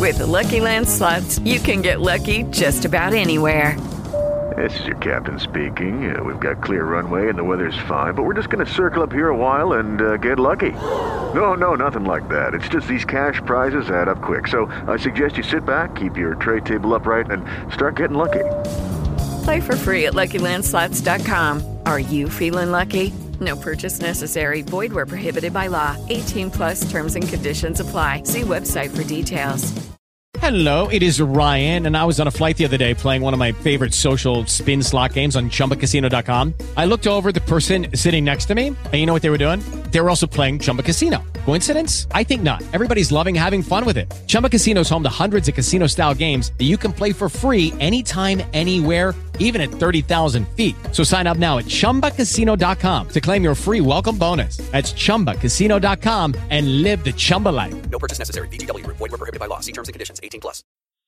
With the Lucky Land Slots, you can get lucky just about anywhere. This is your captain speaking. We've got clear runway and the weather's fine, but we're just going to circle up here a while and get lucky. No, nothing like that. It's just these cash prizes add up quick. So I suggest you sit back, keep your tray table upright, and start getting lucky. Play for free at LuckyLandSlots.com. Are you feeling lucky? No purchase necessary. Void where prohibited by law. 18 plus terms and conditions apply. See website for details. Hello, it is Ryan, and I was on a flight the other day playing one of my favorite social spin slot games on ChumbaCasino.com. I looked over at the person sitting next to me, and you know what they were doing? They were also playing Chumba Casino. Coincidence? I think not. Everybody's loving having fun with it. Chumba Casino is home to hundreds of casino-style games that you can play for free anytime, anywhere, even at 30,000 feet. So sign up now at ChumbaCasino.com to claim your free welcome bonus. That's ChumbaCasino.com and live the Chumba life. No purchase necessary. VGW. Void where prohibited by law. See terms and conditions. 18 plus.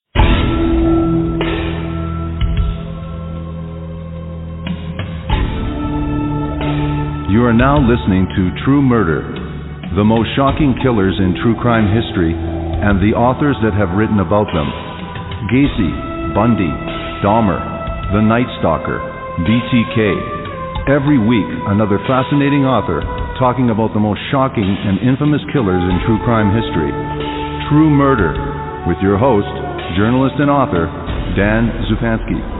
You are now listening to True Murder, the most shocking killers in true crime history, and the authors that have written about them. Gacy, Bundy, Dahmer, The Night Stalker, BTK. Every week, another fascinating author talking about the most shocking and infamous killers in true crime history. True Murder, with your host, journalist and author, Dan Zupansky.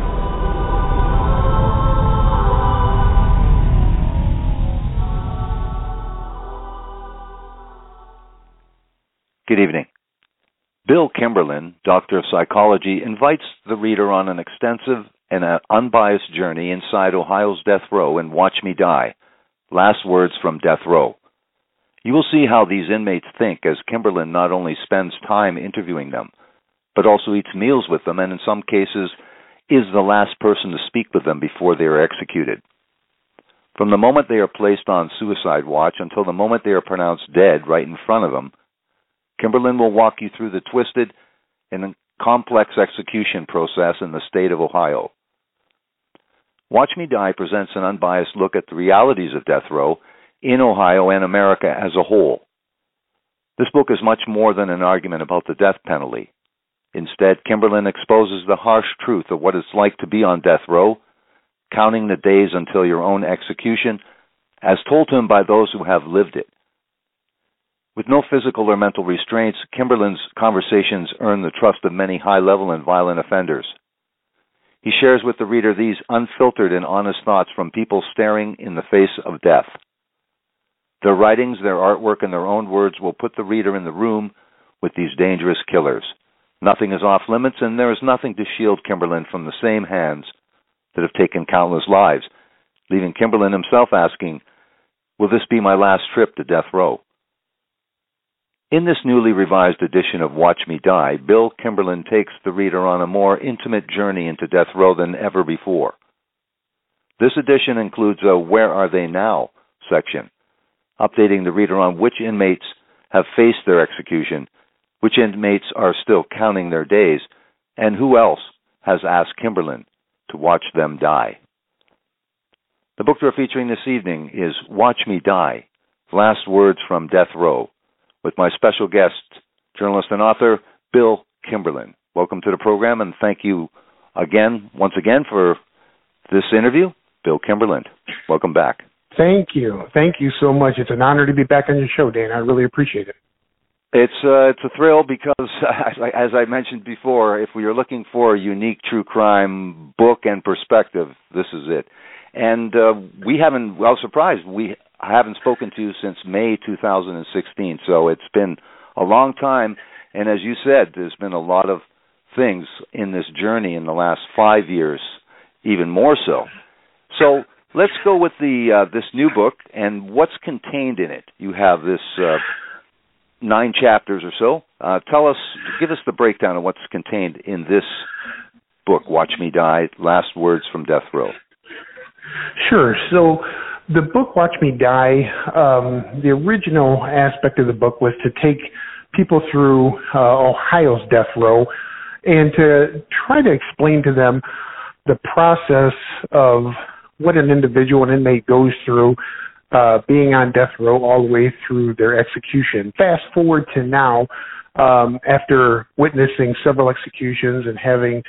Good evening. Bill Kimberlin, Doctor of Psychology, invites the reader on an extensive and unbiased journey inside Ohio's death row in Watch Me Die, Last Words from Death Row. You will see how these inmates think as Kimberlin not only spends time interviewing them, but also eats meals with them and in some cases is the last person to speak with them before they are executed. From the moment they are placed on suicide watch until the moment they are pronounced dead right in front of them, Kimberlin will walk you through the twisted and complex execution process in the state of Ohio. Watch Me Die presents an unbiased look at the realities of death row in Ohio and America as a whole. This book is much more than an argument about the death penalty. Instead, Kimberlin exposes the harsh truth of what it's like to be on death row, counting the days until your own execution, as told to him by those who have lived it. With no physical or mental restraints, Kimberlin's conversations earn the trust of many high-level and violent offenders. He shares with the reader these unfiltered and honest thoughts from people staring in the face of death. Their writings, their artwork, and their own words will put the reader in the room with these dangerous killers. Nothing is off limits, and there is nothing to shield Kimberlin from the same hands that have taken countless lives, leaving Kimberlin himself asking, "Will this be my last trip to death row?" In this newly revised edition of Watch Me Die, Bill Kimberlin takes the reader on a more intimate journey into death row than ever before. This edition includes a Where Are They Now section, updating the reader on which inmates have faced their execution, which inmates are still counting their days, and who else has asked Kimberlin to watch them die. The book we're featuring this evening is Watch Me Die, Last Words from Death Row, with my special guest, journalist and author, Bill Kimberlin. Welcome to the program, and thank you once again, for this interview. Bill Kimberlin, welcome back. Thank you. Thank you so much. It's an honor to be back on your show, Dan. I really appreciate it. It's a thrill because, as I mentioned before, if we are looking for a unique true crime book and perspective, this is it. And we haven't spoken to you since May 2016, so it's been a long time. And as you said, there's been a lot of things in this journey in the last 5 years, even more so. So let's go with this new book and what's contained in it. You have this 9 chapters or so. Give us the breakdown of what's contained in this book, Watch Me Die, Last Words from Death Row. Sure. So the book, Watch Me Die, the original aspect of the book was to take people through Ohio's death row and to try to explain to them the process of what an individual, an inmate, goes through being on death row all the way through their execution. Fast forward to now, after witnessing several executions and having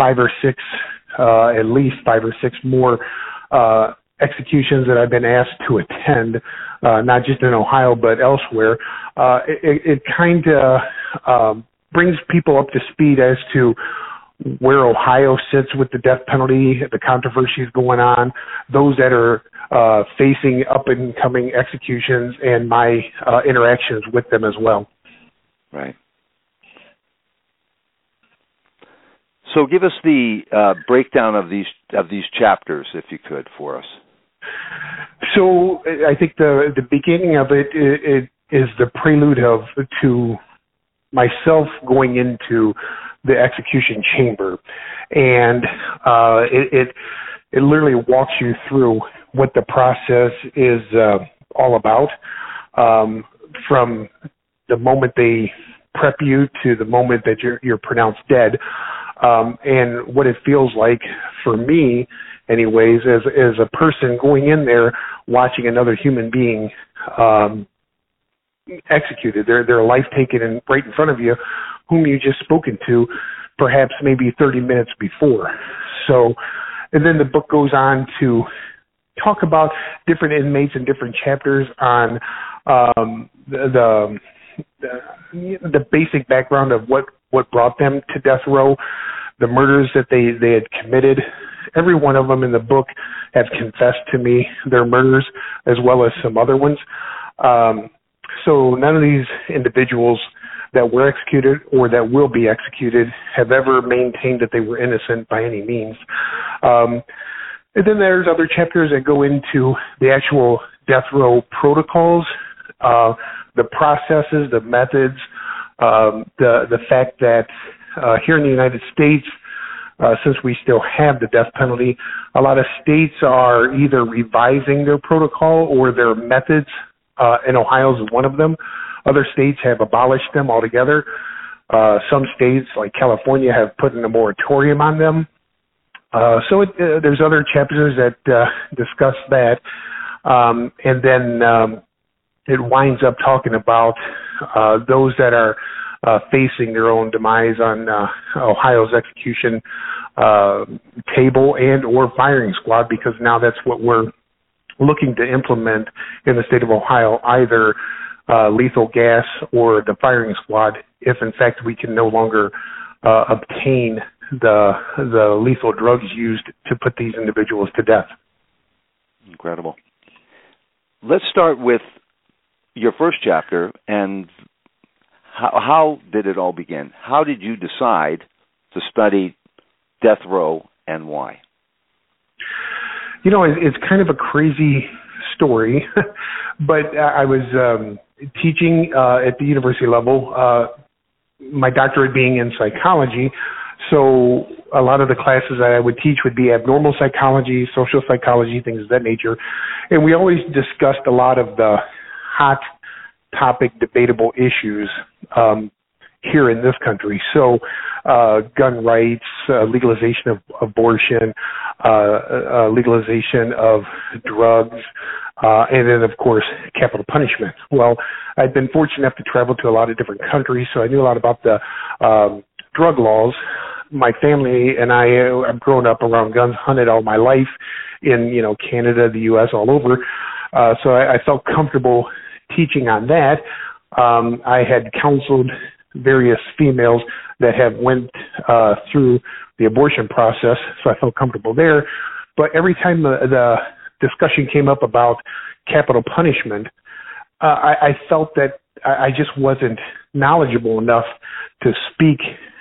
at least five or six more executions that I've been asked to attend, not just in Ohio but elsewhere, it kind of brings people up to speed as to where Ohio sits with the death penalty, the controversies going on, those that are facing up-and-coming executions, and my interactions with them as well. Right. So give us the breakdown of these chapters, if you could, for us. So I think the beginning of it is the prelude to myself going into the execution chamber, and it literally walks you through what the process is all about, from the moment they prep you to the moment that you're pronounced dead, and what it feels like for me, anyways, as a person going in there watching another human being executed, their life taken right in front of you, whom you just spoken to, perhaps maybe 30 minutes before. So, and then the book goes on to talk about different inmates and different chapters on the basic background of what brought them to death row, the murders that they had committed. Every one of them in the book have confessed to me their murders, as well as some other ones. So none of these individuals that were executed or that will be executed have ever maintained that they were innocent by any means. And then there's other chapters that go into the actual death row protocols, the processes, the methods, the fact that here in the United States, since we still have the death penalty, a lot of states are either revising their protocol or their methods, and Ohio is one of them. Other states have abolished them altogether. Some states, like California, have put in a moratorium on them. So there's other chapters that discuss that. And then it winds up talking about those that are facing their own demise on Ohio's execution table and or firing squad, because now that's what we're looking to implement in the state of Ohio, either lethal gas or the firing squad, if in fact we can no longer obtain the lethal drugs used to put these individuals to death. Incredible. Let's start with your first chapter, and how did it all begin? How did you decide to study death row, and why? You know, it's kind of a crazy story, but I was teaching at the university level, my doctorate being in psychology, so a lot of the classes that I would teach would be abnormal psychology, social psychology, things of that nature, and we always discussed a lot of the hot topic, debatable issues here in this country. So gun rights, legalization of abortion, legalization of drugs, and then, of course, capital punishment. Well, I'd been fortunate enough to travel to a lot of different countries, so I knew a lot about the drug laws. My family and I've grown up around guns, hunted all my life in, Canada, the U.S., all over. So I felt comfortable teaching on that. I had counseled various females that have went through the abortion process, so I felt comfortable there. But every time the discussion came up about capital punishment, I felt that I just wasn't knowledgeable enough to speak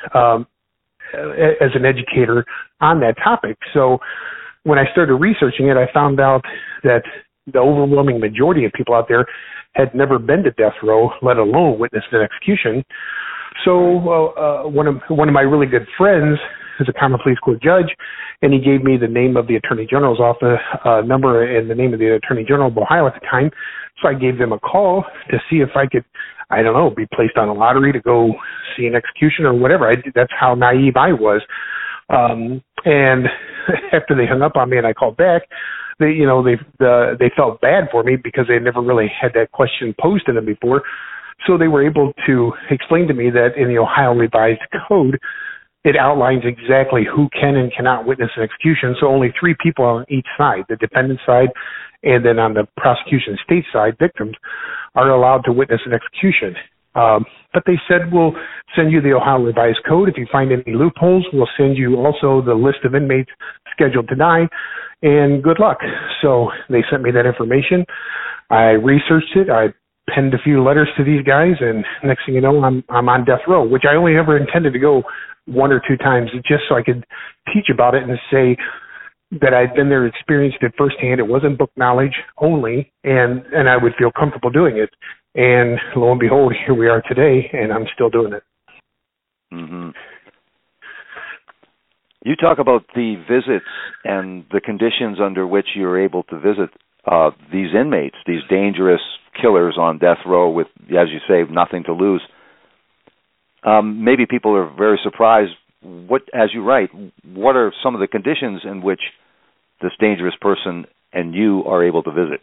as an educator on that topic. So when I started researching it, I found out that the overwhelming majority of people out there had never been to death row, let alone witnessed an execution. So one of my really good friends is a common pleas court judge, and he gave me the name of the Attorney General's office number and the name of the Attorney General of Ohio at the time. So I gave them a call to see if I could, be placed on a lottery to go see an execution or whatever. That's how naive I was. And after they hung up on me and I called back, they felt bad for me because they never really had that question posed to them before. So they were able to explain to me that in the Ohio Revised Code, it outlines exactly who can and cannot witness an execution. So only 3 people on each side, the defendant side, and then on the prosecution state side, victims, are allowed to witness an execution. But they said, we'll send you the Ohio Revised Code. If you find any loopholes, we'll send you also the list of inmates scheduled to die, and good luck. So they sent me that information. I researched it. I penned a few letters to these guys, and next thing you know, I'm on death row, which I only ever intended to go 1 or 2 times just so I could teach about it and say that I'd been there, experienced it firsthand. It wasn't book knowledge only, and I would feel comfortable doing it. And lo and behold, here we are today, and I'm still doing it. Mm-hmm. You talk about the visits and the conditions under which you're able to visit these inmates, these dangerous killers on death row with, as you say, nothing to lose. Maybe people are very surprised. As you write, what are some of the conditions in which this dangerous person and you are able to visit?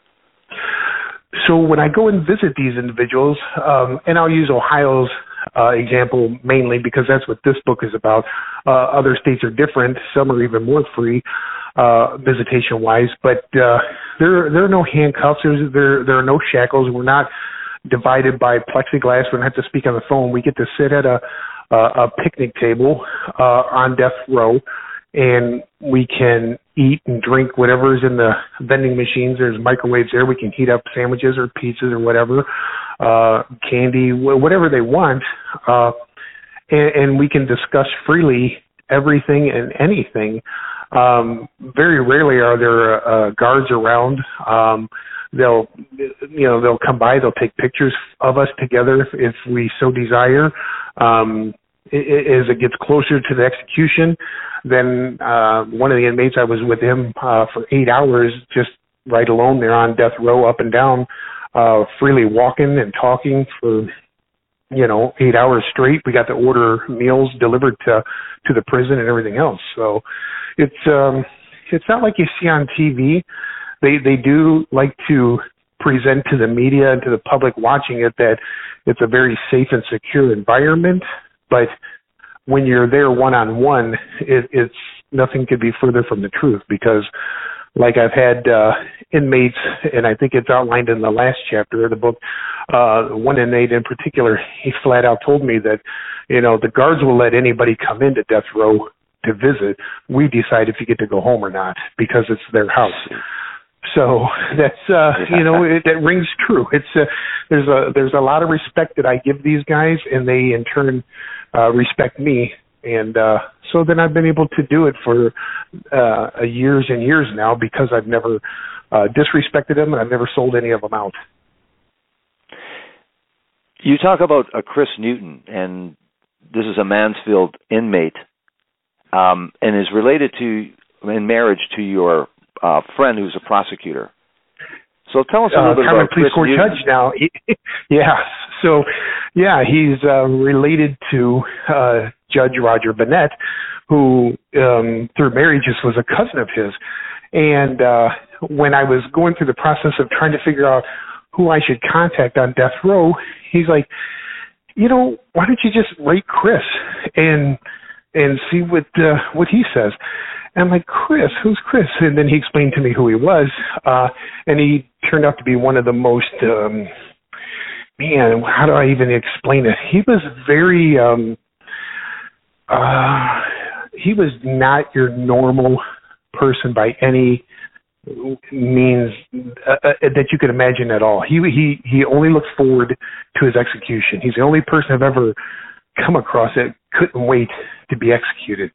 So when I go and visit these individuals, and I'll use Ohio's example mainly because that's what this book is about. Other states are different. Some are even more free visitation-wise, but there are no handcuffs. There are no shackles. We're not divided by plexiglass. We don't have to speak on the phone. We get to sit at a picnic table on death row, and we can eat and drink whatever's in the vending machines. There's microwaves there. We can heat up sandwiches or pizzas or whatever, candy, whatever they want, and we can discuss freely everything and anything. Very rarely are there guards around. They'll come by. They'll take pictures of us together if we so desire. As it gets closer to the execution, then one of the inmates, I was with him for 8 hours, just right alone there on death row, up and down, freely walking and talking for 8 hours straight. We got to order meals delivered to the prison and everything else. So it's not like you see on TV. They do like to present to the media and to the public watching it that it's a very safe and secure environment. But when you're there one-on-one, it's nothing could be further from the truth, because like I've had inmates, and I think it's outlined in the last chapter of the book, one inmate in particular, he flat out told me that, the guards will let anybody come into death row to visit. We decide if you get to go home or not, because it's their house. So that's that rings true. It's there's a lot of respect that I give these guys, and they in turn respect me, and so then I've been able to do it for years and years now, because I've never disrespected them, and I've never sold any of them out. You talk about Chris Newton, and this is a Mansfield inmate, and is related in marriage to your friend who's a prosecutor. So tell us a little bit about Chris Newton. Judge now. Yeah. So, he's related to Judge Roger Bennett, who through marriage just was a cousin of his. And when I was going through the process of trying to figure out who I should contact on death row, he's like, why don't you just rate Chris and see what he says? And I'm like, Chris, who's Chris? And then he explained to me who he was, and he turned out to be one of the most, how do I even explain it? He was very, he was not your normal person by any means that you could imagine at all. He only looks forward to his execution. He's the only person I've ever come across that couldn't wait to be executed.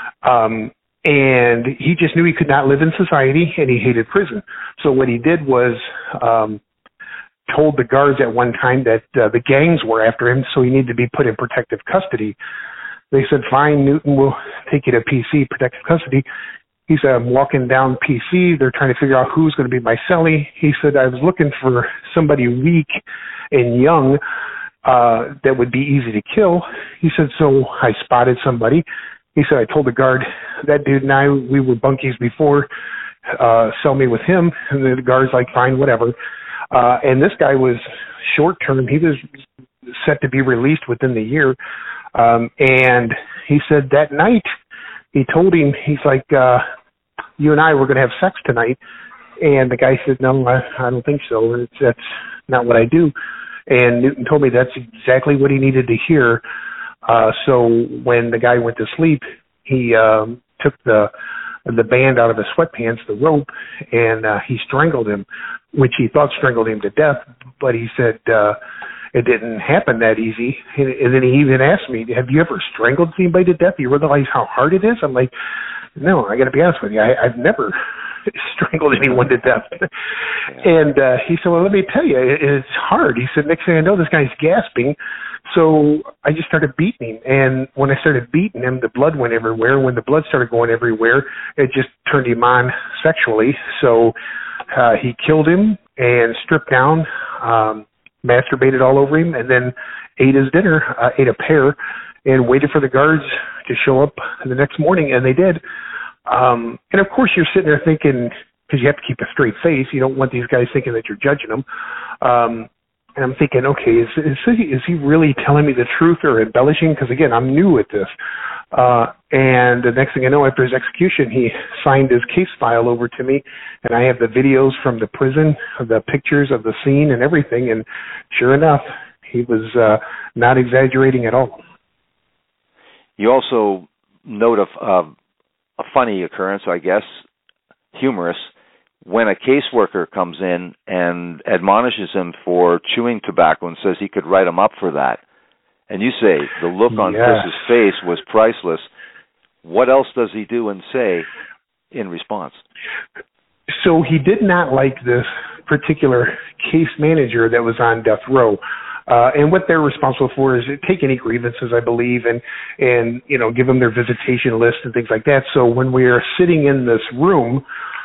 And he just knew he could not live in society, and he hated prison. So what he did was told the guards at one time that the gangs were after him, so he needed to be put in protective custody. They said, fine, Newton, we'll take you to PC, protective custody. He said, I'm walking down PC. They're trying to figure out who's going to be my cellie. He said, I was looking for somebody weak and young that would be easy to kill. He said, so I spotted somebody. He said, I told the guard, that dude and I, we were bunkies before, sell me with him. And the guard's like, fine, whatever. And this guy was short term. He was set to be released within the year. And he said that night, he told him, he's like, you and I were going to have sex tonight. And the guy said, no, I don't think so. That's not what I do. And Newton told me that's exactly what he needed to hear. So when the guy went to sleep, he took the band out of his sweatpants, the rope, and he strangled him, which he thought strangled him to death. But he said it didn't happen that easy. And then he even asked me, have you ever strangled anybody to death? Do you realize how hard it is? I'm like, no, I got to be honest with you. I've never strangled anyone to death. And he said, well, let me tell you, it's hard. He said, next thing I know, this guy's gasping. So I just started beating him. And when I started beating him, the blood went everywhere. When the blood started going everywhere, it just turned him on sexually. So he killed him and stripped down, masturbated all over him, and then ate his dinner, ate a pear, and waited for the guards to show up the next morning, and they did. And of course, you're sitting there thinking, because you have to keep a straight face, you don't want these guys thinking that you're judging them. And I'm thinking, okay, is he really telling me the truth or embellishing? Because again, I'm new at this. And the next thing I know, after his execution, he signed his case file over to me, and I have the videos from the prison, the pictures of the scene and everything. And sure enough, he was not exaggerating at all. You also note a funny occurrence, I guess, humorous, when a caseworker comes in and admonishes him for chewing tobacco and says he could write him up for that. And you say the look on Chris's face was priceless. What else does he do and say in response? So he did not like this particular case manager that was on death row. And what they're responsible for is take any grievances, I believe, and you know, give them their visitation list and things like that. So when we are sitting in this room,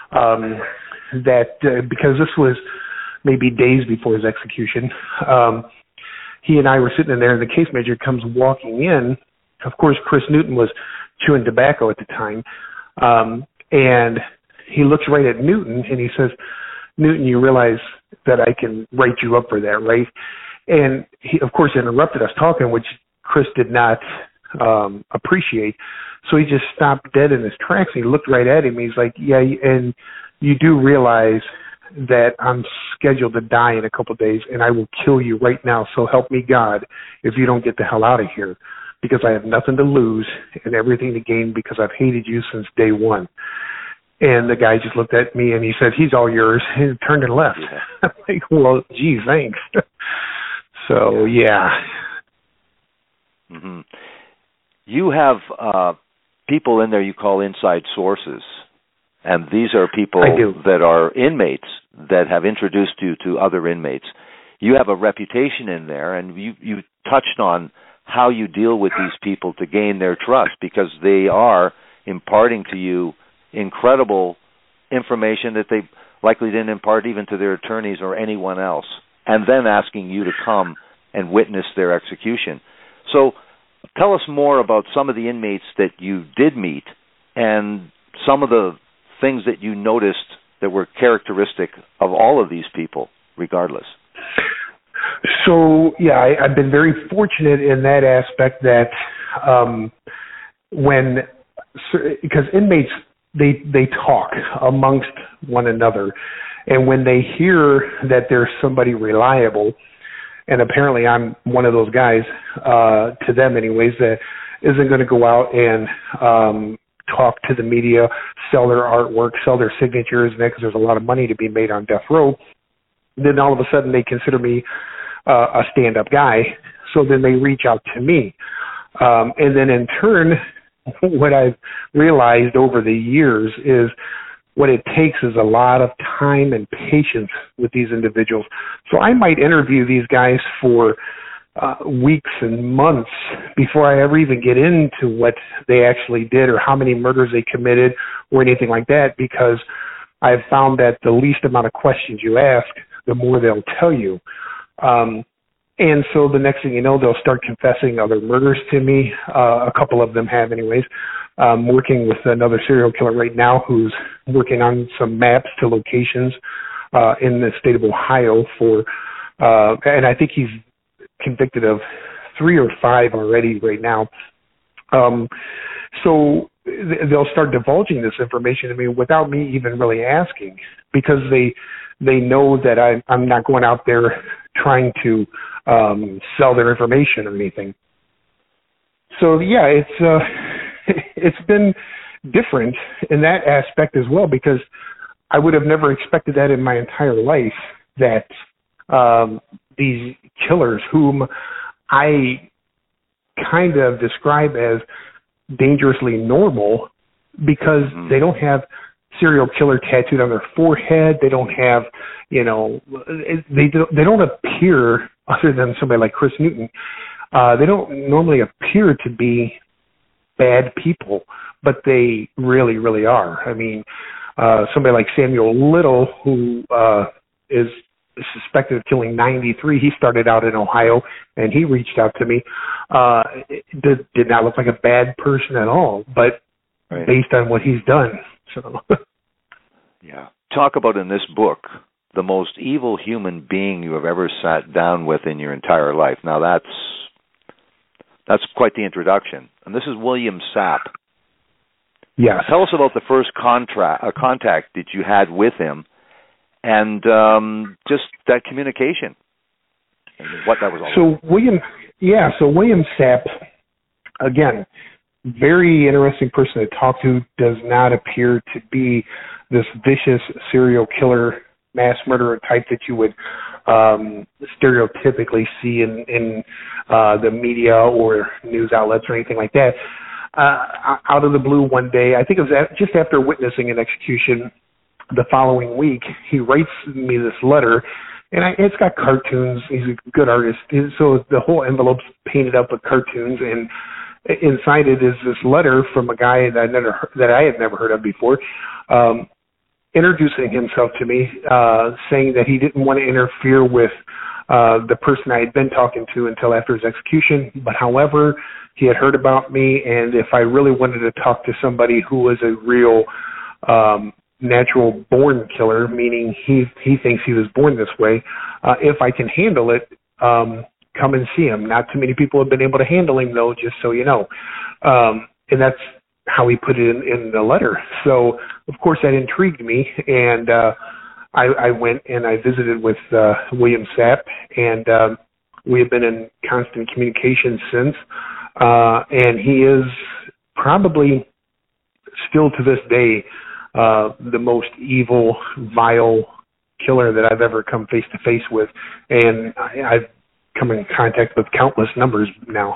because this was maybe days before his execution, he and I were sitting in there, and the case manager comes walking in. Of course, Chris Newton was chewing tobacco at the time, and he looks right at Newton, and he says, Newton, you realize that I can write you up for that, right? And he, of course, interrupted us talking, which Chris did not appreciate. So he just stopped dead in his tracks, and he looked right at him. He's like, yeah, and you do realize that I'm scheduled to die in a couple of days, and I will kill you right now, so help me God if you don't get the hell out of here, because I have nothing to lose and everything to gain because I've hated you since day one. And the guy just looked at me, and he said, he's all yours, and turned and left. Yeah. I'm like, well, gee, thanks. So, yeah. Mm-hmm. You have people in there you call inside sources, and these are people that are inmates that have introduced you to other inmates. You have a reputation in there, and you touched on how you deal with these people to gain their trust, because they are imparting to you incredible information that they likely didn't impart even to their attorneys or anyone else, and then asking you to come and witness their execution. So tell us more about some of the inmates that you did meet and some of the things that you noticed that were characteristic of all of these people, regardless. So, yeah, I've been very fortunate in that aspect that because inmates, they talk amongst one another, and when they hear that there's somebody reliable, and apparently I'm one of those guys, to them anyways, that isn't going to go out and talk to the media, sell their artwork, sell their signatures, because there's a lot of money to be made on death row, then all of a sudden they consider me a stand-up guy, so then they reach out to me. And then in turn, what I've realized over the years is what it takes is a lot of time and patience with these individuals. So I might interview these guys for weeks and months before I ever even get into what they actually did or how many murders they committed or anything like that, because I've found that the least amount of questions you ask, the more they'll tell you. And so the next thing you know, they'll start confessing other murders to me. A couple of them have anyways. I'm working with another serial killer right now who's working on some maps to locations in the state of Ohio for, and I think he's convicted of 3 or 5 already right now. So they'll start divulging this information to me without me even really asking, because they know that I'm not going out there trying to sell their information or anything. So yeah, it's been different in that aspect as well, because I would have never expected that in my entire life, that these killers, whom I kind of describe as dangerously normal, because they don't have serial killer tattooed on their forehead, they don't have, they don't appear, other than somebody like Chris Newton, they don't normally appear to be bad people, but they really, really are. I mean, somebody like Samuel Little, who is suspected of killing 93, he started out in Ohio, and he reached out to me. Did not look like a bad person at all, but based on what he's done. So. Yeah. Talk about in this book the most evil human being you have ever sat down with in your entire life. Now that's quite the introduction. And this is William Sapp. Yes. Tell us about the first contact that you had with him, and just that communication and what that was all about. So William Sapp, again, very interesting person to talk to, does not appear to be this vicious serial killer, mass murderer type that you would stereotypically see in the media or news outlets or anything like that. Out of the blue one day, I think it was just after witnessing an execution the following week, he writes me this letter, and it's got cartoons. He's a good artist, so the whole envelope's painted up with cartoons, and inside it is this letter from a guy that I had never heard of before, introducing himself to me, saying that he didn't want to interfere with the person I had been talking to until after his execution, but however, he had heard about me, and if I really wanted to talk to somebody who was a real natural born killer, meaning he thinks he was born this way, if I can handle it, come and see him. Not too many people have been able to handle him, though, just so you know. And that's how he put it in the letter. So, of course, that intrigued me, and I went and I visited with William Sapp, and we have been in constant communication since. And he is probably still to this day the most evil, vile killer that I've ever come face to face with, and I've come in contact with countless numbers now.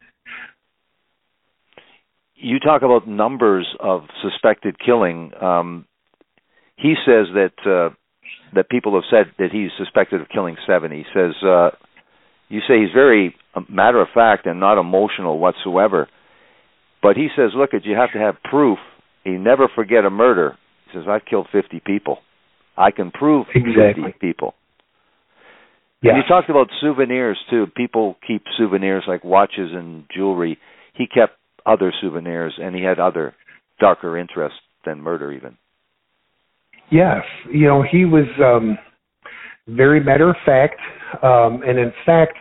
You talk about numbers of suspected killing. He says that people have said that he's suspected of killing 70. He says, you say he's very matter of fact and not emotional whatsoever. But he says, look, you have to have proof. He never forget a murder. He says, I've killed 50 people. I can prove 50 people. Yeah. And you talked about souvenirs, too. People keep souvenirs like watches and jewelry. He kept other souvenirs, and he had other darker interests than murder even. Yes. He was very matter of fact. And in fact,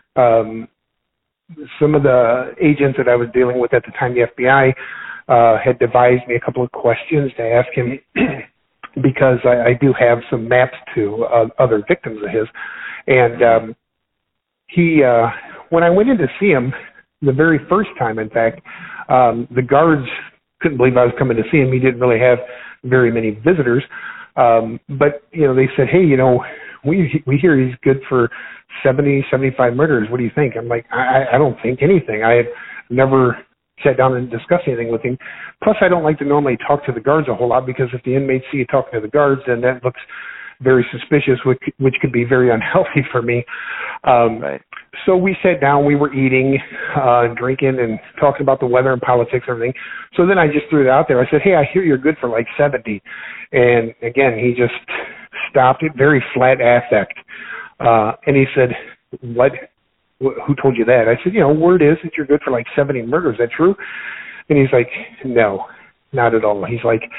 some of the agents that I was dealing with at the time, the FBI, had devised me a couple of questions to ask him because I do have some maps to other victims of his. And he, when I went in to see him the very first time, in fact, the guards couldn't believe I was coming to see him. He didn't really have very many visitors. But, they said, hey, we hear he's good for 70, 75 murders. What do you think? I'm like, I don't think anything. I have never sat down and discussed anything with him. Plus, I don't like to normally talk to the guards a whole lot, because if the inmates see you talking to the guards, then that looks very suspicious, which could be very unhealthy for me. Right. So we sat down, we were eating, drinking, and talking about the weather and politics and everything. So then I just threw it out there. I said, hey, I hear you're good for like 70. And again, he just stopped it, very flat affect. And he said, what? Who told you that? I said, word is that you're good for like 70 murders. Is that true? And he's like, no, not at all. He's like,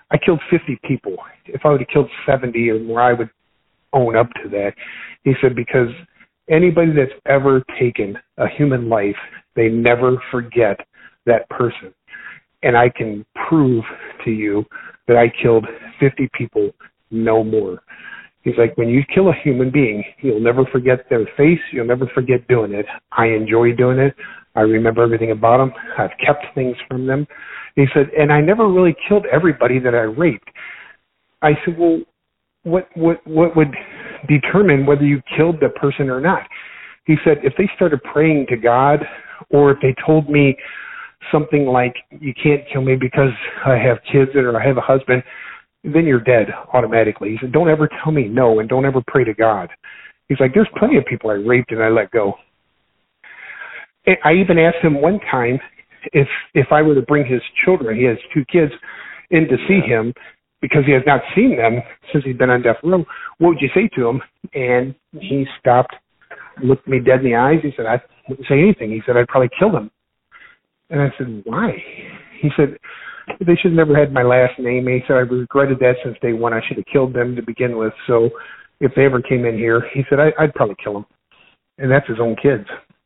I killed 50 people. If I would have killed 70 or more, I would own up to that. He said, because anybody that's ever taken a human life, they never forget that person. And I can prove to you that I killed 50 people, no more. He's like, when you kill a human being, you'll never forget their face. You'll never forget doing it. I enjoy doing it. I remember everything about them. I've kept things from them. He said, and I never really killed everybody that I raped. I said, well, what would determine whether you killed the person or not? He said, if they started praying to God, or if they told me something like, you can't kill me because I have kids or I have a husband, then you're dead automatically. He said, don't ever tell me no, and don't ever pray to God. He's like, there's plenty of people I raped and I let go. And I even asked him one time if I were to bring his children, he has 2 kids, in to see him, because he has not seen them since he's been on death row, what would you say to him? And he stopped, looked me dead in the eyes. He said, I wouldn't say anything. He said, I'd probably kill them. And I said, why? He said, they should have never had my last name. He said, I regretted that since day one. I should have killed them to begin with. So if they ever came in here, he said, I'd probably kill them. And that's his own kids.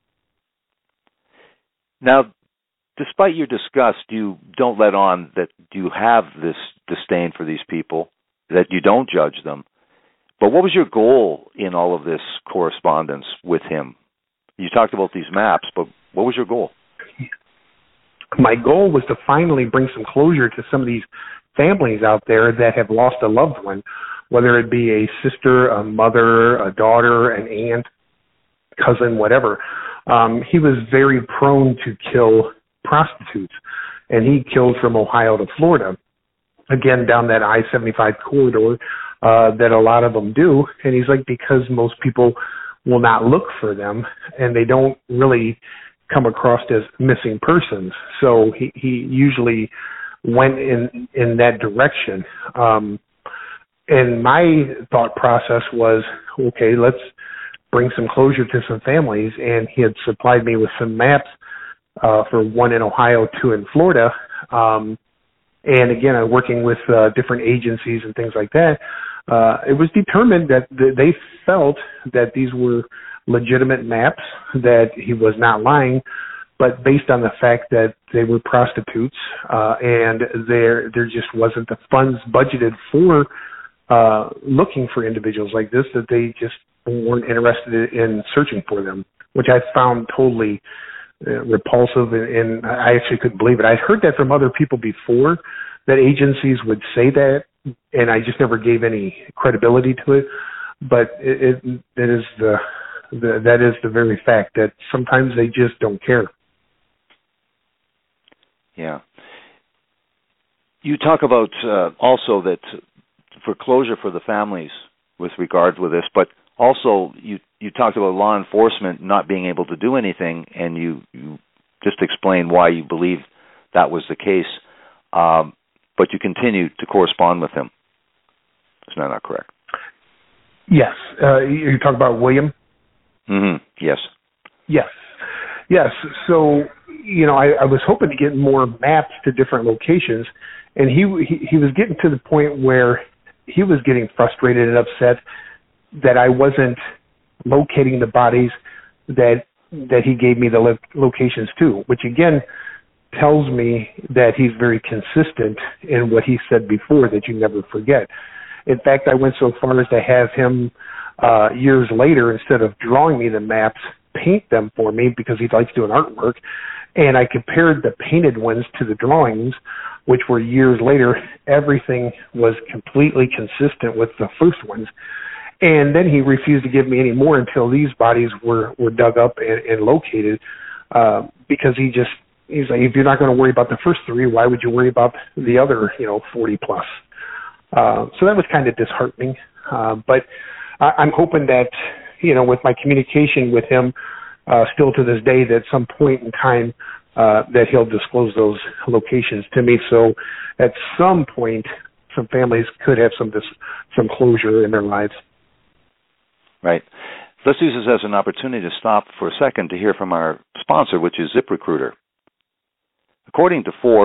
Now, despite your disgust, you don't let on that you have this disdain for these people, that you don't judge them. But what was your goal in all of this correspondence with him? You talked about these maps, but what was your goal? My goal was to finally bring some closure to some of these families out there that have lost a loved one, whether it be a sister, a mother, a daughter, an aunt, cousin, whatever. He was very prone to kill prostitutes, and he killed from Ohio to Florida, again, down that I-75 corridor that a lot of them do. And he's like, because most people will not look for them, and they don't really come across as missing persons. So he usually went in that direction. And my thought process was, okay, let's bring some closure to some families. And he had supplied me with some maps for 1 in Ohio, 2 in Florida. And again, I'm working with different agencies and things like that. It was determined that they felt that these were legitimate maps, that he was not lying, but based on the fact that they were prostitutes and there just wasn't the funds budgeted for looking for individuals like this, that they just weren't interested in searching for them, which I found totally repulsive, and I actually couldn't believe it. I'd heard that from other people before, that agencies would say that, and I just never gave any credibility to it. But it is that is the very fact that sometimes they just don't care. Yeah. You talk about also that for closure for the families with regard with this, but also you talked about law enforcement not being able to do anything, and you just explained why you believe that was the case, but you continue to correspond with him. Is that not correct? Yes. You talk about William? Mm-hmm. Yes. Yes. So, I was hoping to get more maps to different locations, and he was getting to the point where he was getting frustrated and upset that I wasn't locating the bodies that he gave me the locations to, which again tells me that he's very consistent in what he said before, that you never forget. In fact, I went so far as to have him years later, instead of drawing me the maps, paint them for me, because he likes doing artwork. And I compared the painted ones to the drawings, which were years later. Everything was completely consistent with the first ones. And then he refused to give me any more until these bodies were dug up and located, because he's like, if you're not going to worry about the first 3, why would you worry about the other, 40 plus? So that was kind of disheartening. But I'm hoping that, with my communication with him, still to this day, that at some point in time that he'll disclose those locations to me. So at some point, some families could have some closure in their lives. Right. Let's use this as an opportunity to stop for a second to hear from our sponsor, which is ZipRecruiter. According to Forbes,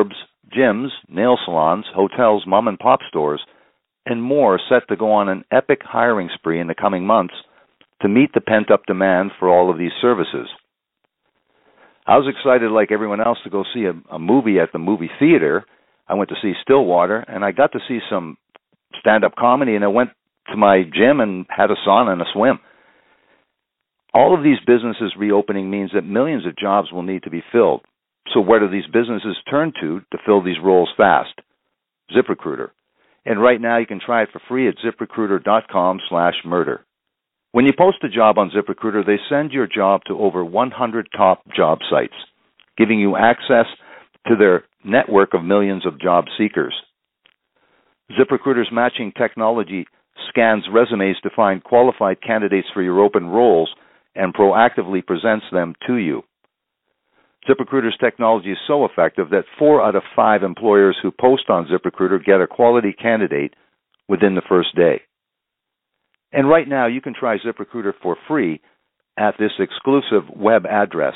gyms, nail salons, hotels, mom-and-pop stores, and more set to go on an epic hiring spree in the coming months to meet the pent-up demand for all of these services. I was excited, like everyone else, to go see a movie at the movie theater. I went to see Stillwater, and I got to see some stand-up comedy, and I went to my gym and had a sauna and a swim. All of these businesses reopening means that millions of jobs will need to be filled. So where do these businesses turn to fill these roles fast? ZipRecruiter. And right now you can try it for free at ZipRecruiter.com/murder. When you post a job on ZipRecruiter, they send your job to over 100 top job sites, giving you access to their network of millions of job seekers. ZipRecruiter's matching technology scans resumes to find qualified candidates for your open roles and proactively presents them to you. ZipRecruiter's technology is so effective that 4 out of 5 employers who post on ZipRecruiter get a quality candidate within the first day. And right now, you can try ZipRecruiter for free at this exclusive web address,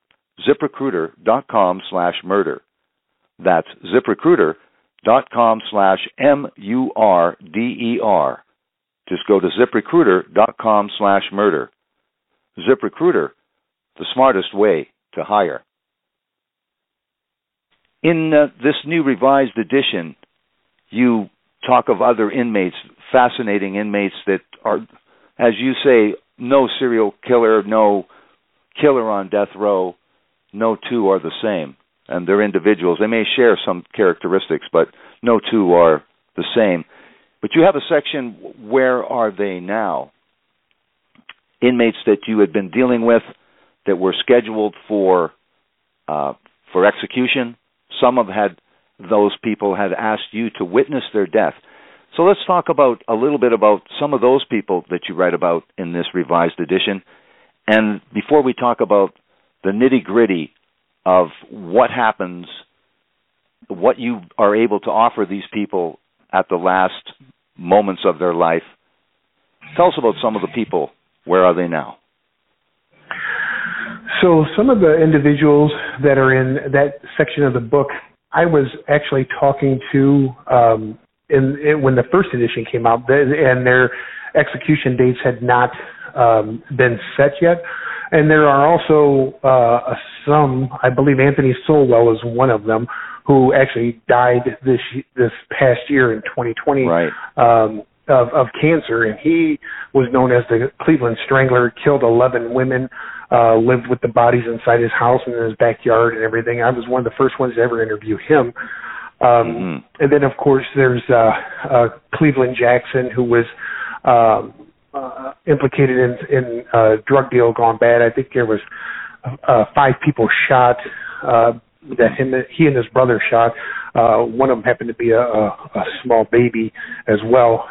ZipRecruiter.com/murder. That's ZipRecruiter.com/MURDER. Just go to ZipRecruiter.com/murder. ZipRecruiter, the smartest way to hire. In this new revised edition, you talk of other inmates, fascinating inmates that are, as you say, no serial killer, no killer on death row, no two are the same. And they're individuals. They may share some characteristics, but no two are the same. But you have a section, where are they now? Inmates that you had been dealing with that were scheduled for execution. Some of those people had asked you to witness their death. So let's talk a little bit about some of those people that you write about in this revised edition. And before we talk about the nitty-gritty of what happens, what you are able to offer these people at the last moments of their life, tell us about some of the people. Where are they now? So some of the individuals that are in that section of the book, I was actually talking to when the first edition came out, and their execution dates had not been set yet. And there are also some, I believe Anthony Solwell is one of them, who actually died this past year in 2020. Right. Of cancer, and he was known as the Cleveland Strangler, killed 11 women, lived with the bodies inside his house and in his backyard and everything. I was one of the first ones to ever interview him. And then, of course, there's Cleveland Jackson, who was implicated in a drug deal gone bad. I think there was 5 people shot that he and his brother shot. One of them happened to be a small baby as well.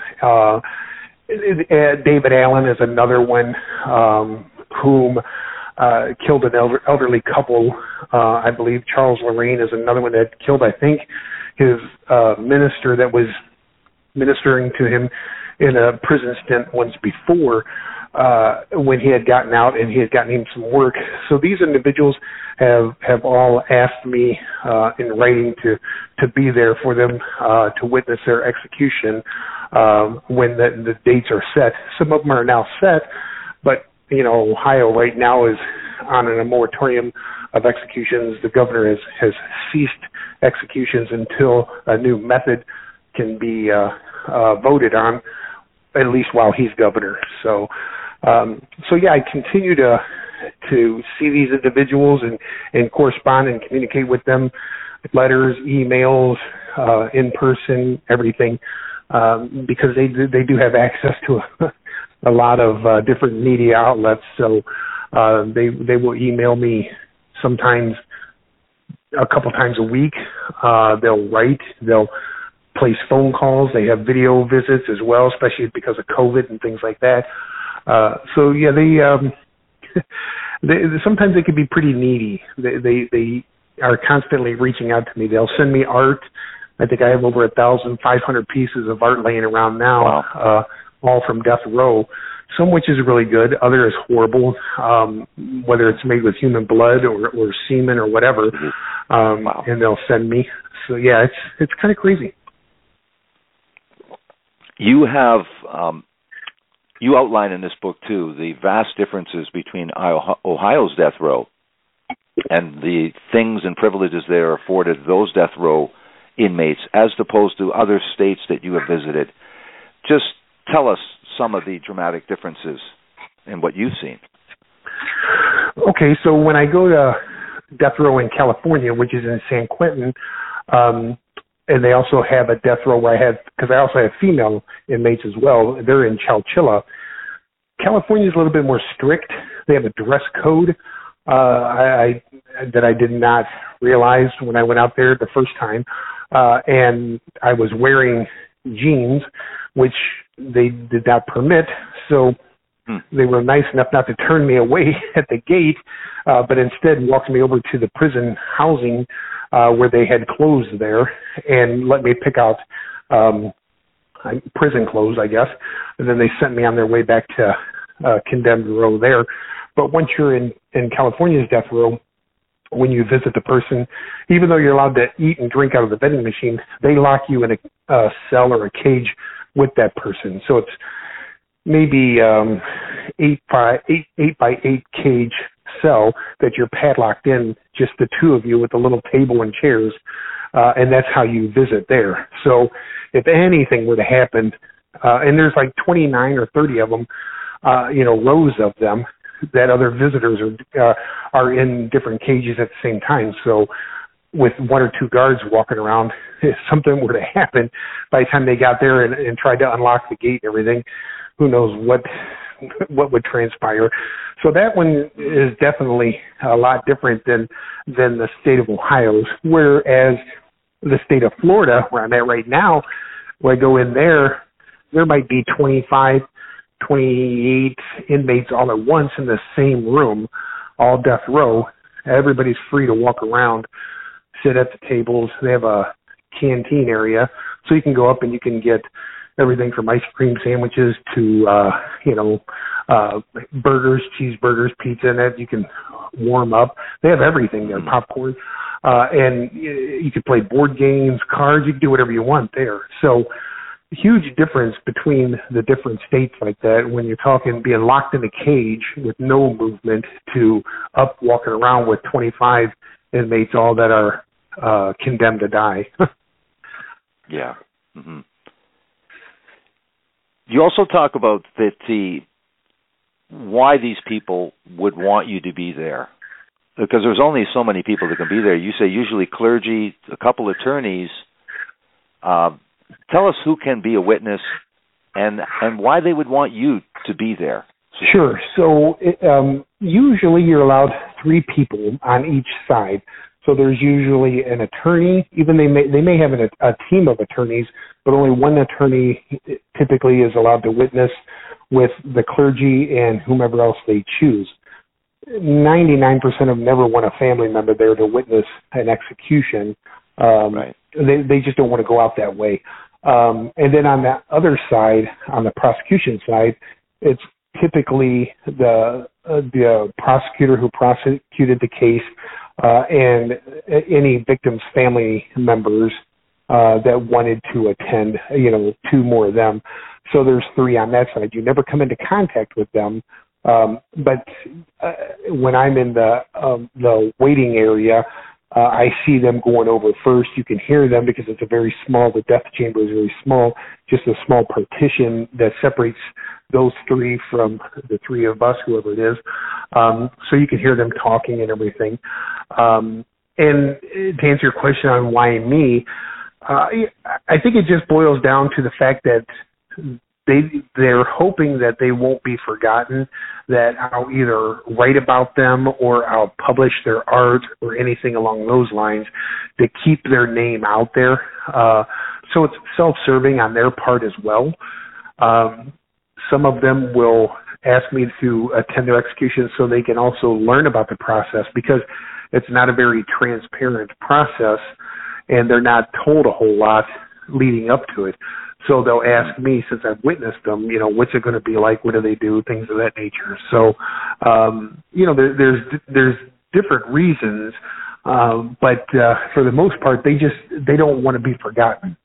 David Allen is another one whom killed an elderly couple. I believe Charles Lorraine is another one that killed, I think, his minister that was ministering to him in a prison stint once before, when he had gotten out and he had gotten him some work. So these individuals have all asked me in writing to be there for them to witness their execution when the dates are set. Some of them are now set, but Ohio right now is on a moratorium of executions. The governor has ceased executions until a new method can be voted on, at least while he's governor. So yeah, I continue to see these individuals and correspond and communicate with them, letters, emails, in person, everything, because they do have access to a lot of different media outlets. So they will email me sometimes a couple times a week. They'll write. They'll place phone calls. They have video visits as well, especially because of COVID and things like that. So yeah, they sometimes they can be pretty needy. They are constantly reaching out to me. They'll send me art. I think I have over 1,500 pieces of art laying around now. Wow. All from death row. Some which is really good, other is horrible, whether it's made with human blood or semen or whatever. Wow. And they'll send me So yeah, it's kind of crazy. You have you outline in this book too the vast differences between Ohio's death row and the things and privileges they are afforded those death row inmates as opposed to other states that you have visited. Just tell us some of the dramatic differences in what you've seen. Okay, so when I go to death row in California, which is in San Quentin, and they also have a death row where because I also have female inmates as well. They're in Chowchilla. California is a little bit more strict. They have a dress code that I did not realize when I went out there the first time. And I was wearing jeans, which they did not permit. So they were nice enough not to turn me away at the gate, but instead walked me over to the prison housing where they had clothes there and let me pick out prison clothes, I guess. And then they sent me on their way back to condemned row there. But once you're in California's death row, when you visit the person, even though you're allowed to eat and drink out of the vending machine, they lock you in a cell or a cage with that person. So it's maybe 8 by 8 cage cell that you're padlocked in, just the two of you with a little table and chairs, and that's how you visit there. So if anything were to happen, and there's like 29 or 30 of them, rows of them, that other visitors are in different cages at the same time. So with 1 or 2 guards walking around, if something were to happen, by the time they got there and tried to unlock the gate and everything, who knows what would transpire. So that one is definitely a lot different than the state of Ohio's, whereas the state of Florida, where I'm at right now, when I go in there might be 25, 28 inmates all at once in the same room, all death row. Everybody's free to walk around, sit at the tables. They have a canteen area, so you can go up and you can get everything from ice cream sandwiches to, burgers, cheeseburgers, pizza, and that you can warm up. They have everything there, popcorn. And you can play board games, cards, you can do whatever you want there. So huge difference between the different states like that when you're talking being locked in a cage with no movement to up walking around with 25 inmates, all that are condemned to die. Yeah. Mm-hmm. You also talk about why these people would want you to be there, because there's only so many people that can be there. You say usually clergy, a couple attorneys. Tell us who can be a witness and why they would want you to be there. Sure. So usually you're allowed 3 people on each side. So there's usually an attorney. Even they may have a team of attorneys, but only one attorney typically is allowed to witness with the clergy and whomever else they choose. 99% of them never want a family member there to witness an execution. Right. They just don't want to go out that way. And then on the other side, on the prosecution side, it's typically the prosecutor who prosecuted the case and any victim's family members that wanted to attend, 2 more of them. So there's 3 on that side. You never come into contact with them. But when I'm in the waiting area, I see them going over first. You can hear them because it's the death chamber is very small, just a small partition that separates those 3 from the 3 of us, whoever it is. So you can hear them talking and everything. And to answer your question on why me, I think it just boils down to the fact that they're hoping that they won't be forgotten, that I'll either write about them or I'll publish their art or anything along those lines to keep their name out there. So it's self-serving on their part as well. Some of them will ask me to attend their execution so they can also learn about the process, because it's not a very transparent process and they're not told a whole lot leading up to it. So they'll ask me, since I've witnessed them, what's it going to be like? What do they do? Things of that nature. So, there's different reasons But for the most part, they don't want to be forgotten.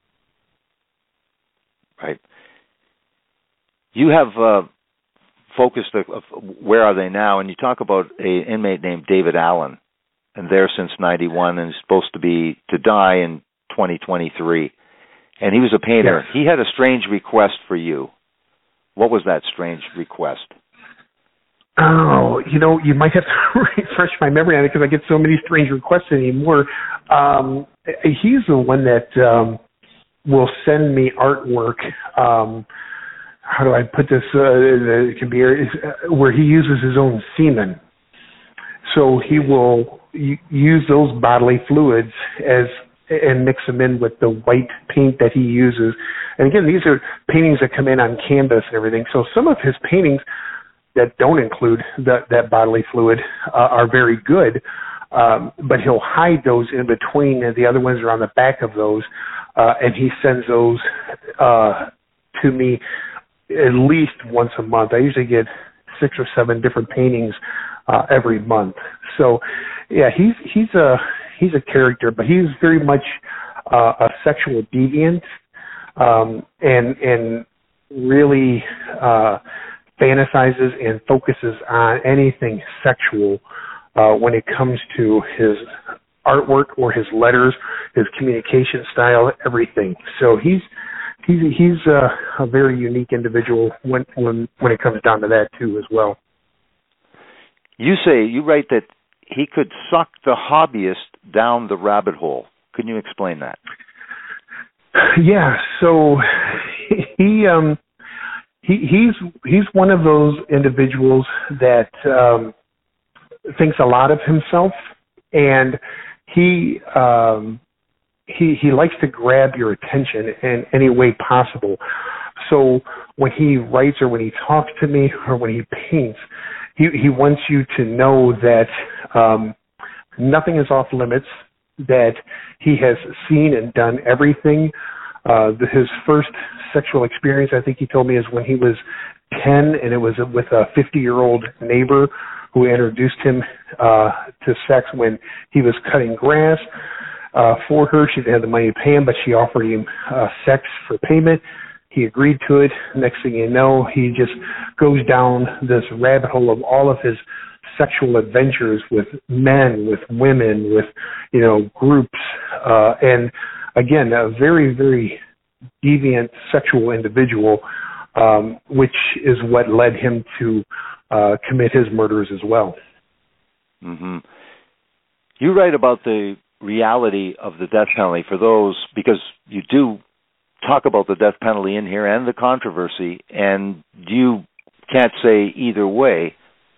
Right. You have focused Where Are They Now, and you talk about an inmate named David Allen, and there since 91, and is supposed to die in 2023. And he was a painter. Yes. He had a strange request for you. What was that strange request? Oh, you might have to refresh my memory on it because I get so many strange requests anymore. He's the one that will send me artwork. How do I put this? It can be where he uses his own semen. So he will use those bodily fluids and mix them in with the white paint that he uses. And again, these are paintings that come in on canvas and everything. So some of his paintings that don't include that bodily fluid are very good, but he'll hide those in between, and the other ones are on the back of those, and he sends those to me at least once a month. I usually get 6 or 7 different paintings every month. So, yeah, he's a character, but he's very much a sexual deviant, and really fantasizes and focuses on anything sexual when it comes to his artwork or his letters, his communication style, everything. So he's a very unique individual when it comes down to that too as well. You write that he could suck the hobbyist down the rabbit hole. Can you explain that? Yeah. So he's one of those individuals that thinks a lot of himself, and he likes to grab your attention in any way possible. So when he writes or when he talks to me or when he paints, he wants you to know that nothing is off limits, that he has seen and done everything. His first sexual experience, I think he told me, is when he was 10, and it was with a 50-year-old neighbor who introduced him to sex when he was cutting grass for her. She didn't have the money to pay him, but she offered him sex for payment. He agreed to it. Next thing you know, he just goes down this rabbit hole of all of his sexual adventures with men, with women, with, groups. And again, a very, very deviant sexual individual, which is what led him to commit his murders as well. Mm-hmm. You write about the reality of the death penalty for those, because you do talk about the death penalty in here and the controversy, and you can't say either way.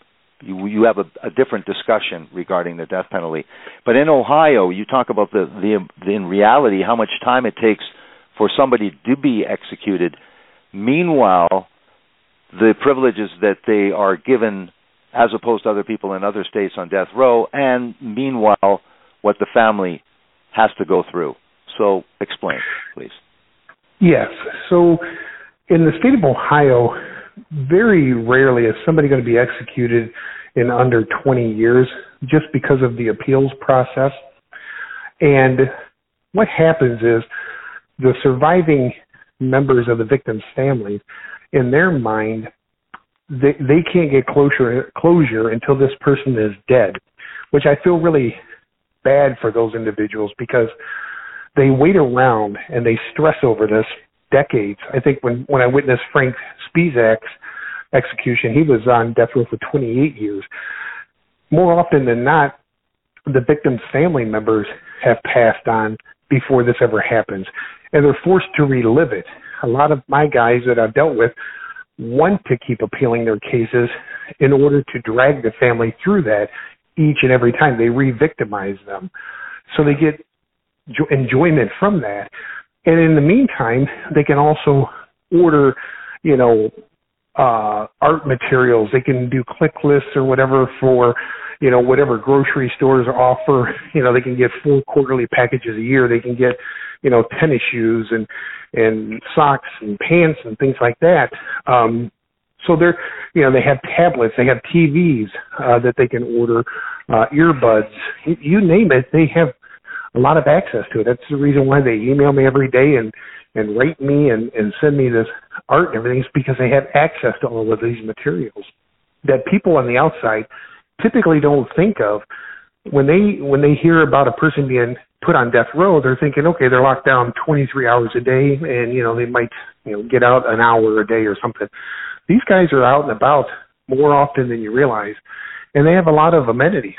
You have a different discussion regarding the death penalty. But in Ohio, you talk about in reality how much time it takes for somebody to be executed. Meanwhile, the privileges that they are given as opposed to other people in other states on death row, and meanwhile, what the family has to go through. So explain, please. Yes. So in the state of Ohio, very rarely is somebody going to be executed in under 20 years just because of the appeals process. And what happens is the surviving members of the victim's family, in their mind, they can't get closure until this person is dead, which I feel really bad for those individuals because they wait around and they stress over this decades. I think when I witnessed Frank Spizak's execution, he was on death row for 28 years. More often than not, the victim's family members have passed on before this ever happens, and they're forced to relive it. A lot of my guys that I've dealt with want to keep appealing their cases in order to drag the family through that each and every time. They re-victimize them. So they get enjoyment from that. And in the meantime, they can also order, art materials. They can do click lists or whatever for, whatever grocery stores offer. They can get 4 quarterly packages a year. They can get, tennis shoes and socks and pants and things like that. So they're, they have tablets, they have TVs that they can order, earbuds, you name it. They have a lot of access to it. That's the reason why they email me every day and rate me and send me this art and everything, is because they have access to all of these materials that people on the outside typically don't think of. When they hear about a person being put on death row, they're thinking, okay, they're locked down 23 hours a day, and they might get out an hour a day or something. These guys are out and about more often than you realize, and they have a lot of amenities.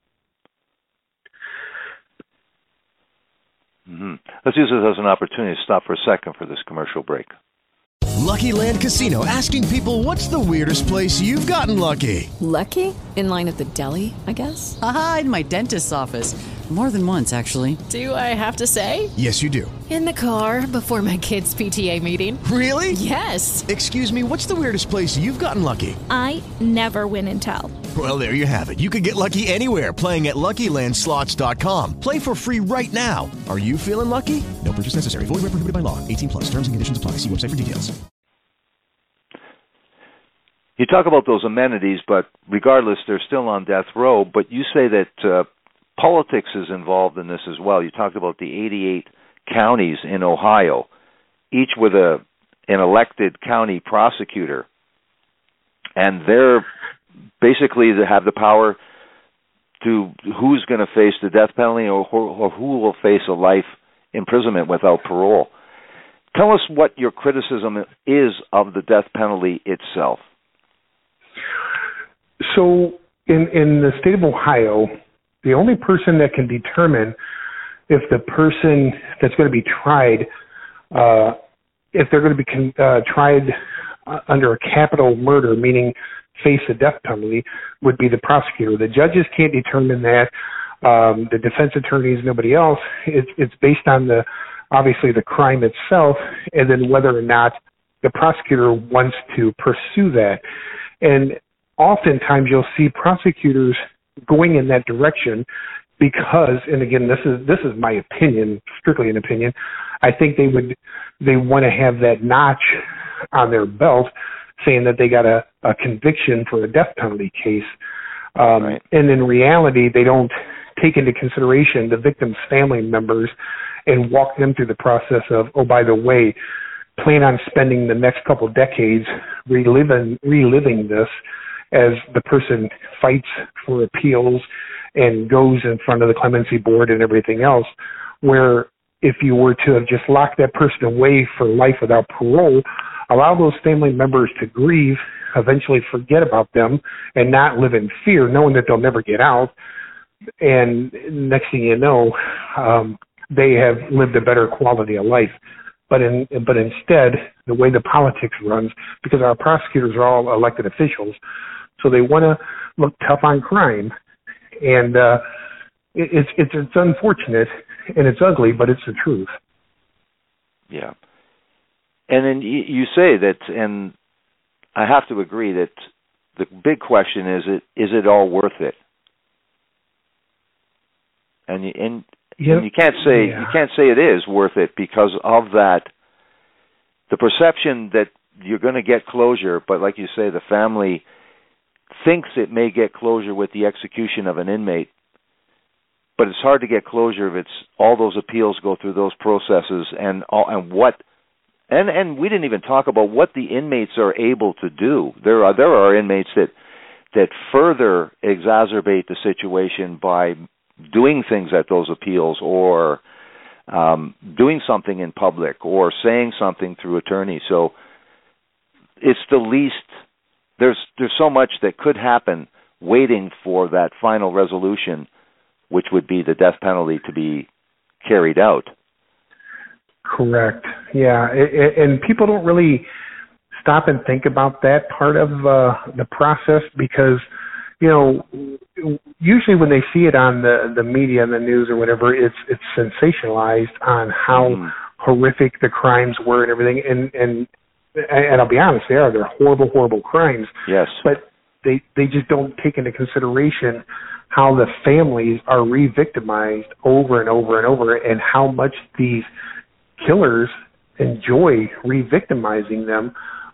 Mm-hmm. Let's use this as an opportunity to stop for a second for this commercial break. Lucky Land Casino, asking people, what's the weirdest place you've gotten lucky? Lucky? In line at the deli, I guess? Aha, in my dentist's office. More than once, actually. Do I have to say? Yes, you do. In the car before my kids' PTA meeting. Really? Yes. Excuse me, what's the weirdest place you've gotten lucky? I never win and tell. Well, there you have it. You can get lucky anywhere, playing at LuckyLandSlots.com. Play for free right now. Are you feeling lucky? No purchase necessary. Void where prohibited by law. 18+. Terms and conditions apply. See website for details. You talk about those amenities, but regardless, they're still on death row. But you say that politics is involved in this as well. You talked about the 88 counties in Ohio, each with an elected county prosecutor, and they're basically they have the power to who's going to face the death penalty or who will face a life imprisonment without parole. Tell us what your criticism is of the death penalty itself. So in the state of Ohio, the only person that can determine if the person that's going to be tried, if they're going to be tried under a capital murder, meaning face a death penalty, would be the prosecutor. The judges can't determine that. The defense attorneys, nobody else. It's based on obviously the crime itself, and then whether or not the prosecutor wants to pursue that. And oftentimes you'll see prosecutors going in that direction because, and again, this is my opinion, strictly an opinion, I think they want to have that notch on their belt saying that they got a conviction for a death penalty case. Right. And in reality, they don't take into consideration the victim's family members and walk them through the process of, oh, by the way, plan on spending the next couple decades reliving this as the person fights for appeals and goes in front of the clemency board and everything else, where if you were to have just locked that person away for life without parole, allow those family members to grieve, eventually forget about them, and not live in fear, knowing that they'll never get out. And next thing you know, they have lived a better quality of life. But instead, the way the politics runs, because our prosecutors are all elected officials, so they want to look tough on crime. And it's unfortunate, and it's ugly, but it's the truth. Yeah. And then you say that, and I have to agree that the big question is it all worth it? And you can't say it is worth it because of that, the perception that you're going to get closure, but like you say, the family thinks it may get closure with the execution of an inmate, but it's hard to get closure if it's all those appeals go through those processes and we didn't even talk about what the inmates are able to do. There are inmates that further exacerbate the situation by doing things at those appeals or doing something in public or saying something through attorney. So it's the least, there's so much that could happen waiting for that final resolution, which would be the death penalty to be carried out. Correct. Yeah, and people don't really stop and think about that part of the process because, usually when they see it on the media and the news or whatever, it's sensationalized on how horrific the crimes were and everything. And I'll be honest, they're horrible, horrible crimes. Yes. But they just don't take into consideration how the families are re-victimized over and over and over, and how much these killers enjoy re-victimizing them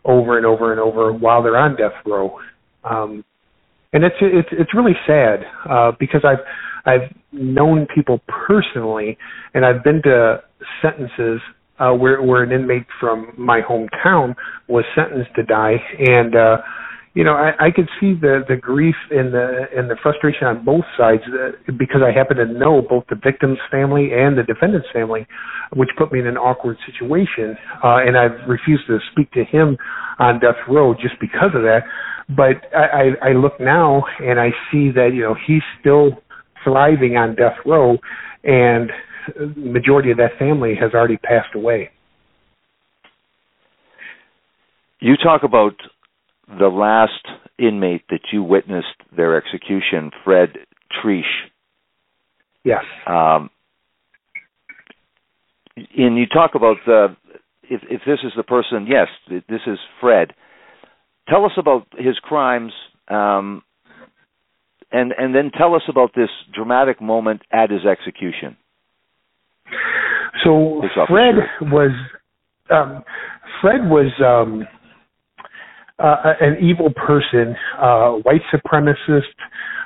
over and over and over while they're on death row. And it's really sad because I've known people personally, and I've been to sentences where an inmate from my hometown was sentenced to die, and I could see the grief and the frustration on both sides because I happen to know both the victim's family and the defendant's family, which put me in an awkward situation, and I've refused to speak to him on death row just because of that. But I look now and I see that, he's still thriving on death row, and the majority of that family has already passed away. You talk about the last inmate that you witnessed their execution, Fred Triesch. Yes. And you talk about if this is the person, yes, this is Fred. Tell us about his crimes, and then tell us about this dramatic moment at his execution. So Fred was an evil person, white supremacist,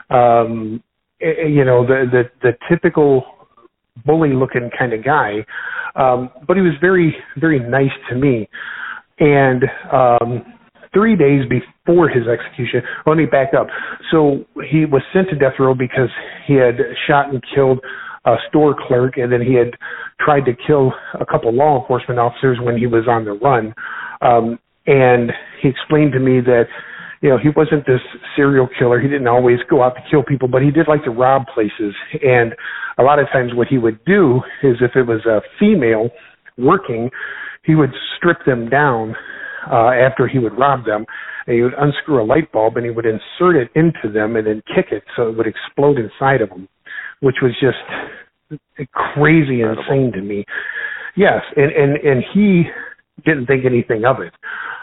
the typical bully-looking kind of guy, but he was very, very nice to me. And 3 days before his execution, let me back up. So he was sent to death row because he had shot and killed a store clerk, and then he had tried to kill a couple law enforcement officers when he was on the run. And he explained to me that, he wasn't this serial killer. He didn't always go out to kill people, but he did like to rob places. And a lot of times what he would do is if it was a female working, he would strip them down after he would rob them, and he would unscrew a light bulb and he would insert it into them and then kick it so it would explode inside of them, which was just crazy, insane to me. Yes, and he didn't think anything of it.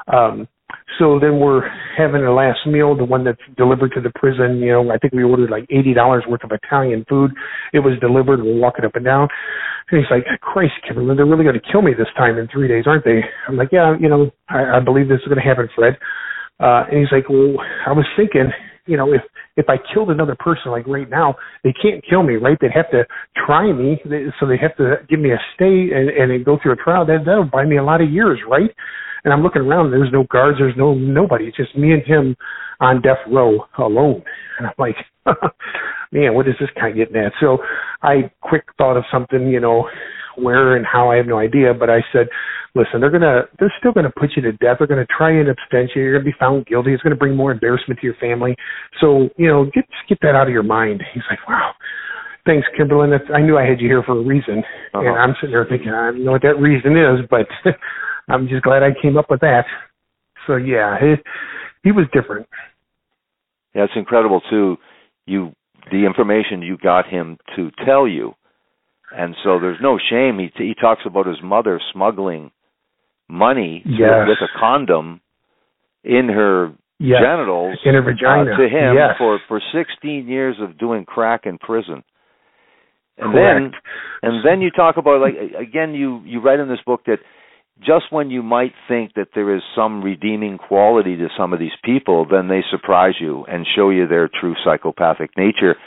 So then we're having our last meal, the one that's delivered to the prison. I think we ordered like $80 worth of Italian food. It was delivered. We're walking up and down. And he's like, Christ, Kimberlin, they're really going to kill me this time in 3 days, aren't they? I'm like, yeah, I believe this is going to happen, Fred. And he's like, well, I was thinking, if I killed another person like right now, they can't kill me, right? They'd have to try me, so they have to give me a stay and go through a trial. That'll buy me a lot of years, right? And I'm looking around, there's no guards, there's nobody. It's just me and him on death row alone. And I'm like, man, what is this guy getting at? So I quick thought of something, where and how, I have no idea. But I said, listen, they're still going to put you to death. They're going to try and abstention. You're going to be found guilty. It's going to bring more embarrassment to your family. So, just get that out of your mind. He's like, wow. Thanks, Kimberlin. I knew I had you here for a reason. Uh-huh. And I'm sitting there thinking, I don't know what that reason is, but I'm just glad I came up with that. So, yeah, he was different. Yeah, it's incredible, too, the information you got him to tell you. And so there's no shame. He talks about his mother smuggling money with a condom in her genitals, in her vagina, to him for 16 years of doing crack in prison. And Correct. then you talk about, like, again, you write in this book that just when you might think that there is some redeeming quality to some of these people, then they surprise you and show you their true psychopathic nature.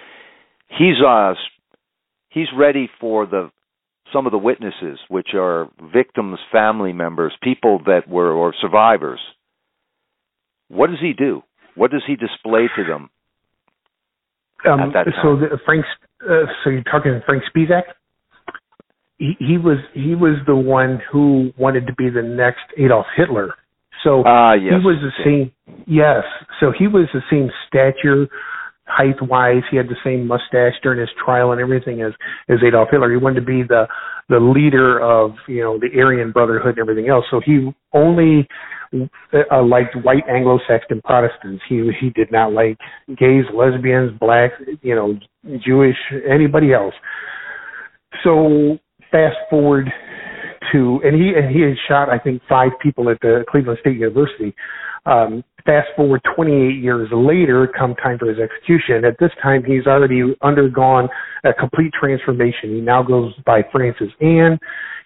He's ready for some of the witnesses, which are victims, family members, people that were, or survivors. What does he do? What does he display to them at that time? So you're talking Frank Spisak? He was the one who wanted to be the next Adolf Hitler. So yes. He was the same. Yes. So he was the same stature, height-wise. He had the same mustache during his trial and everything as Adolf Hitler. He wanted to be the leader of the Aryan Brotherhood and everything else. So he only liked white Anglo-Saxon Protestants. He did not like gays, lesbians, blacks, Jewish, anybody else. So fast forward to, and he had shot, I think, 5 people at the Cleveland State University. Fast forward 28 years later, come time for his execution. At this time, he's already undergone a complete transformation. He now goes by Francis Ann.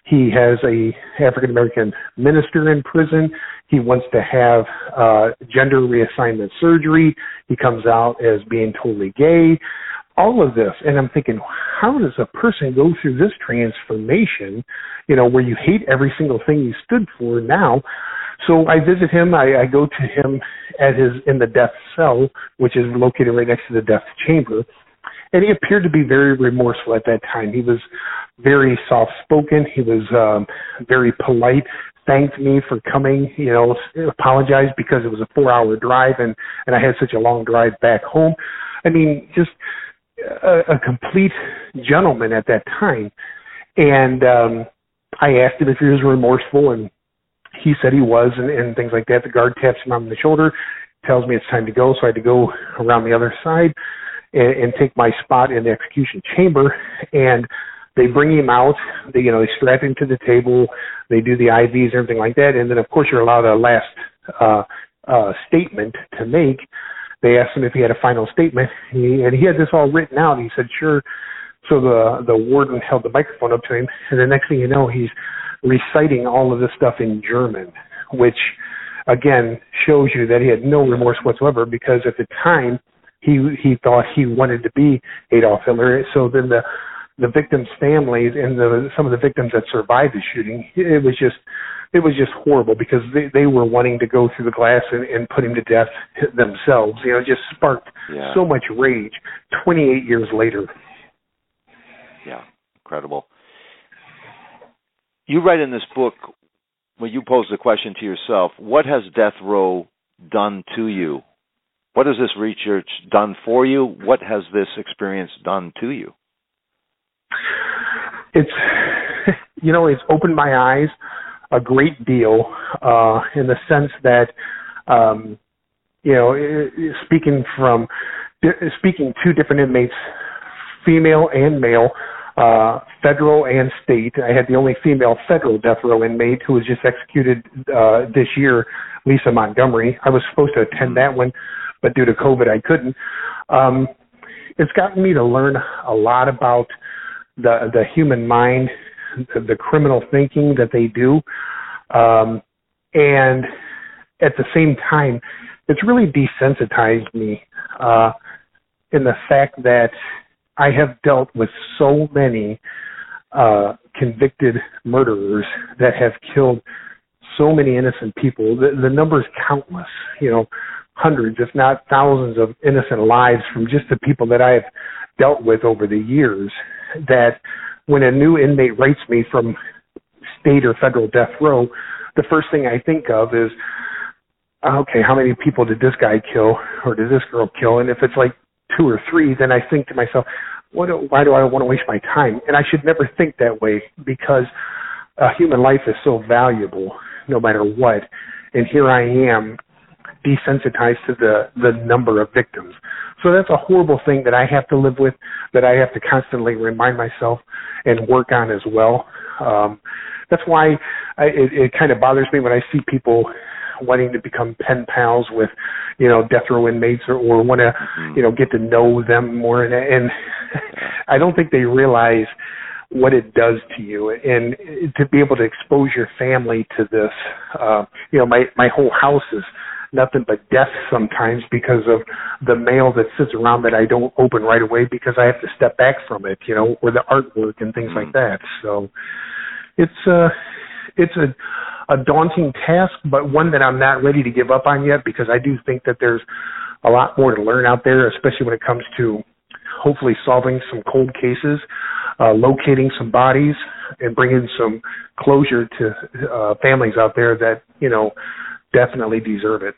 He has a African-American minister in prison. He wants to have gender reassignment surgery. He comes out as being totally gay. All of this. And I'm thinking, how does a person go through this transformation, where you hate every single thing you stood for now? So I visit him. I go to him in the death cell, which is located right next to the death chamber. And he appeared to be very remorseful at that time. He was very soft-spoken. He was very polite, thanked me for coming, apologized because it was a 4-hour drive and I had such a long drive back home. I mean, just a complete gentleman at that time. And I asked him if he was remorseful, and he said he was, and things like that. The guard taps him on the shoulder, tells me it's time to go, so I had to go around the other side and take my spot in the execution chamber. And they bring him out. They strap him to the table. They do the IVs and everything like that. And then, of course, you're allowed a last statement to make. They asked him if he had a final statement, and he had this all written out. He said, sure. So the warden held the microphone up to him, and the next thing you know, he's reciting all of this stuff in German, which, again, shows you that he had no remorse whatsoever, because at the time, he thought he wanted to be Adolf Hitler. So then the victims' families and some of the victims that survived the shooting, it was just horrible, because they were wanting to go through the glass and put him to death themselves. It just sparked so much rage 28 years later. Yeah, incredible. You write in this book, when you pose the question to yourself, what has death row done to you? What has this research done for you? What has this experience done to you? It's opened my eyes a great deal in the sense that, speaking to different inmates, female and male, federal and state. I had the only female federal death row inmate who was just executed this year, Lisa Montgomery. I was supposed to attend that one, but due to COVID, I couldn't. It's gotten me to learn a lot about the human mind, the criminal thinking that they do. And at the same time, it's really desensitized me in the fact that I have dealt with so many convicted murderers that have killed so many innocent people. The number is countless, hundreds, if not thousands of innocent lives from just the people that I have dealt with over the years, that when a new inmate writes me from state or federal death row, the first thing I think of is, okay, how many people did this guy kill or did this girl kill? And if it's like 2 or 3, then I think to myself, why do I want to waste my time? And I should never think that way, because a human life is so valuable no matter what. And here I am, desensitized to the number of victims. So that's a horrible thing that I have to live with, that I have to constantly remind myself and work on as well. That's why it kind of bothers me when I see people wanting to become pen pals with, death row inmates or want to, get to know them more. And I don't think they realize what it does to you. And to be able to expose your family to this, my whole house is nothing but death sometimes because of the mail that sits around that I don't open right away because I have to step back from it, or the artwork and things like that. So it's a daunting task, but one that I'm not ready to give up on yet, because I do think that there's a lot more to learn out there, especially when it comes to hopefully solving some cold cases, locating some bodies, and bringing some closure to families out there that, definitely deserve it.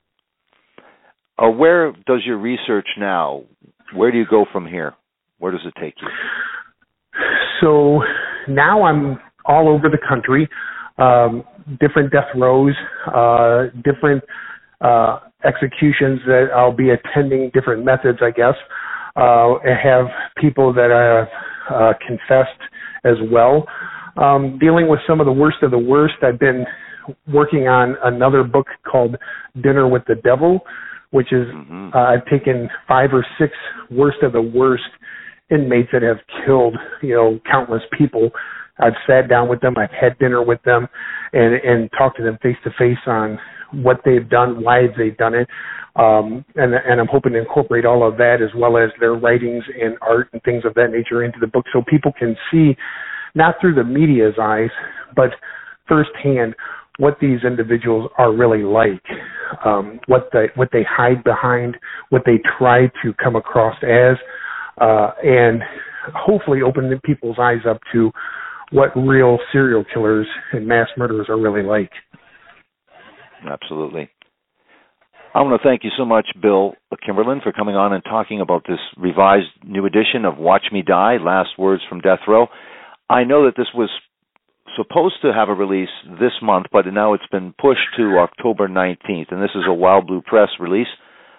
Where does your research now, where do you go from here? Where does it take you? So now I'm all over the country, different death rows, different executions that I'll be attending, different methods, I guess. I have people that I have confessed as well. Dealing with some of the worst. I've been working on another book called Dinner with the Devil, which is I've taken 5 or 6 worst of the worst inmates that have killed, countless people, I've sat down with them, I've had dinner with them, and talked to them face to face on what they've done, why they've done it, and I'm hoping to incorporate all of that as well as their writings and art and things of that nature into the book, so people can see, not through the media's eyes, but firsthand what these individuals are really like, what they hide behind, what they try to come across as, and hopefully open people's eyes up to what real serial killers and mass murderers are really like. Absolutely. I want to thank you so much, Bill Kimberlin, for coming on and talking about this revised new edition of Watch Me Die, Last Words from Death Row. I know that this was supposed to have a release this month, but now it's been pushed to October 19th, and this is a Wild Blue Press release.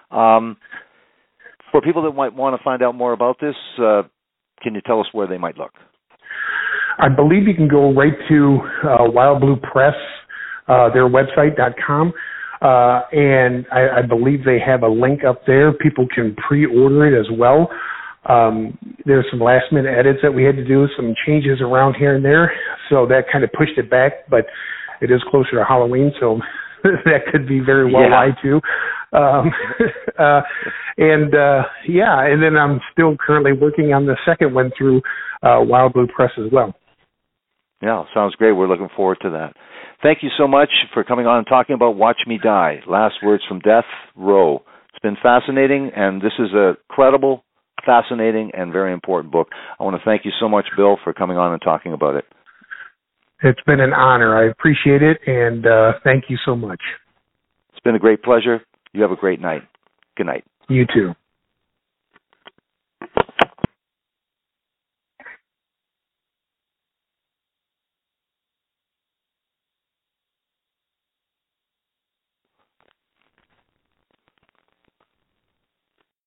For people that might want to find out more about this, can you tell us where they might look? I believe you can go right to Wild Blue Press, their website.com, and I believe they have a link up there. People can pre-order it as well. There's some last-minute edits that we had to do, some changes around here and there, so that kind of pushed it back, but it is closer to Halloween, so that could be very well lied to. And then I'm still currently working on the second one through Wild Blue Press as well. Yeah, sounds great. We're looking forward to that. Thank you so much for coming on and talking about Watch Me Die, Last Words from Death Row. It's been fascinating, and this is a credible, fascinating, and very important book. I want to thank you so much, Bill, for coming on and talking about it. It's been an honor. I appreciate it, and thank you so much. It's been a great pleasure. You have a great night. Good night. You too.